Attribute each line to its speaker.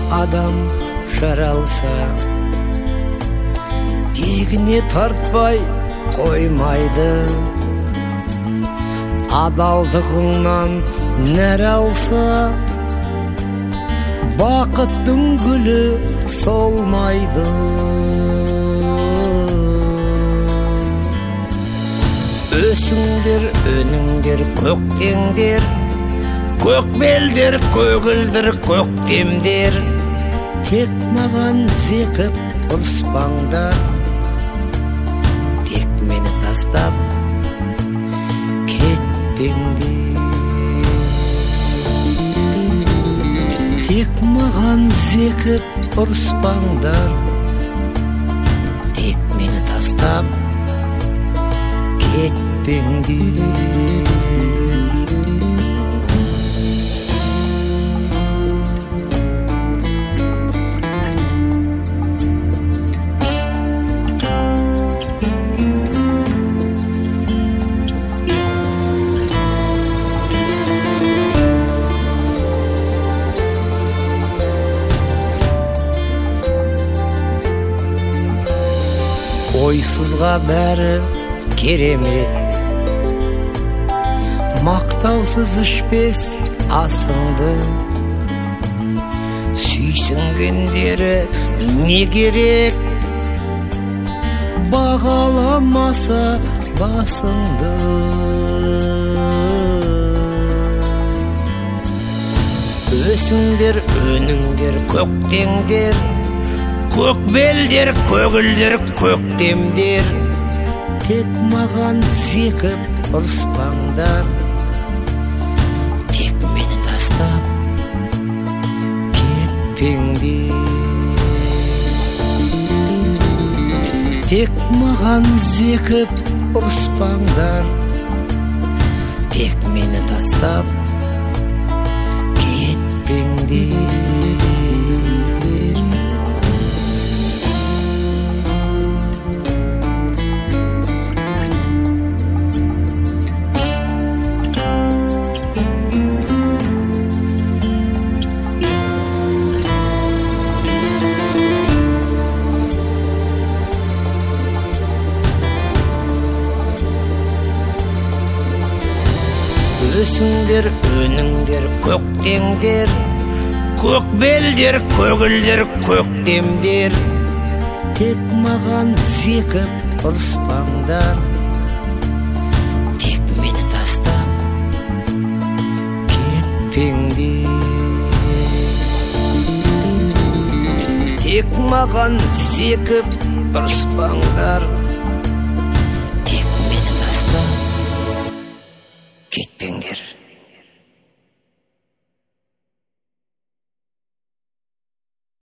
Speaker 1: адам жаралса, тегіне тартпай қоймайды. Адалдығыңнан нәр алса, бақыттың гүлі солмайды. Өсіңдер, өніңдер, көктеңдер, көкбелдер, көгілдір көктемдер. Тек маған зекіп ұрыспаңдар, тек мені тастап кетпеңдер. Тек маған зекіп ұрыспаңдар, тек мені тастап кетпеңдер. Ойсызға бәрі керемет, мақтаусыз ішпес асыңды. Сүйсінгендері не керек, бағаламаса басыңды. Өсіңдер, өніңдер, көктеңдер, көкбелдер, көгілдер көктемдер. Тек маған зекіп ұрыспаңдар, тек мені тастап кетпеңдер. Тек маған зекіп ұрыспаңдар, тек мені тастап кетпеңдер. Өсіңдер, өніңдер, көктеңдер, көкбелдер, көгілдер көктемдер. Тек маған зекіп ұрыспаңдар, тек мені тастап кетпеңдер. Тек маған зекіп ұрыспаңдар,